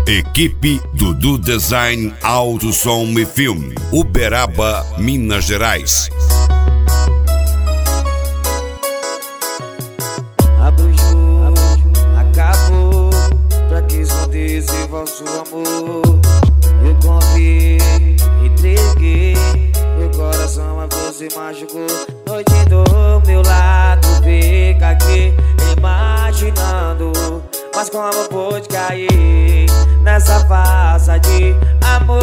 Equipe Dudu Design, Áudio, Som e Filme, Uberaba, Minas Gerais. Abre o jogo, acabou. Pra que esconder vosso amor? Eu confiei, entreguei meu coração, a você machucou. Noite do meu lado, fica aqui imaginando. Mas como pôde cair nessa farsa de amor?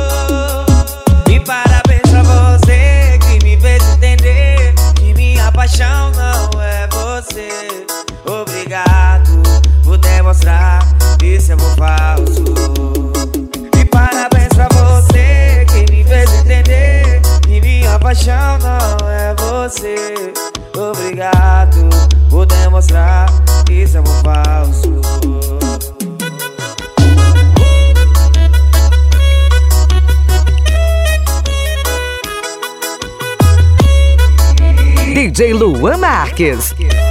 E parabéns pra você que me fez entender que minha paixão não é você. Obrigado por demonstrar que esse amor falso. E parabéns pra você que me fez entender que minha paixão não é você. Obrigado por demonstrar que esse amor falso. DJ Luan Marques.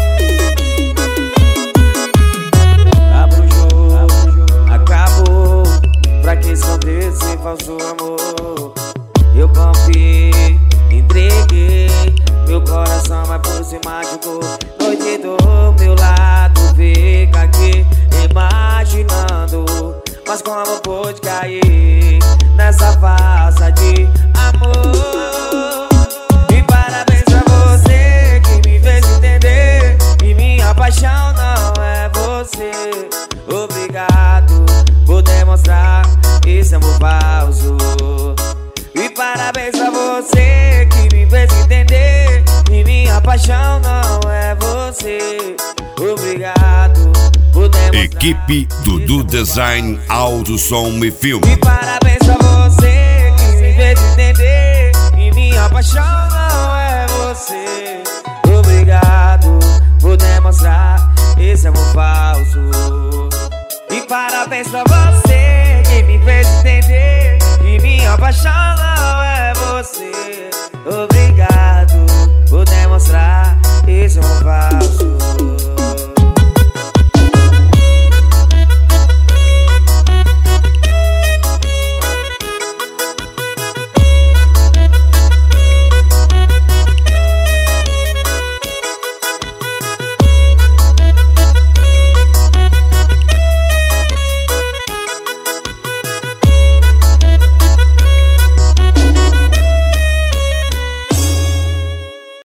Abre o jogo, acabou. Pra que esconder esse falso amor? Eu confiei, entreguei meu coração, mas por se machucou. Noite do meu lado, fica aqui imaginando. Mas como pôde cair nessa farsa de amor? E parabéns pra você que me fez entender que minha paixão não é você. Obrigado por demonstrar esse amor falso. E parabéns pra você que me fez entender que minha paixão não é você. Obrigado por demonstrar. Equipe Dudu Design, Áudio, Som e Filme. E parabéns pra você que me fez entender que minha paixão não é você. Obrigado por demonstrar esse amor falso. E parabéns pra você que me fez entender que minha paixão não é você. Obrigado por demonstrar esse amor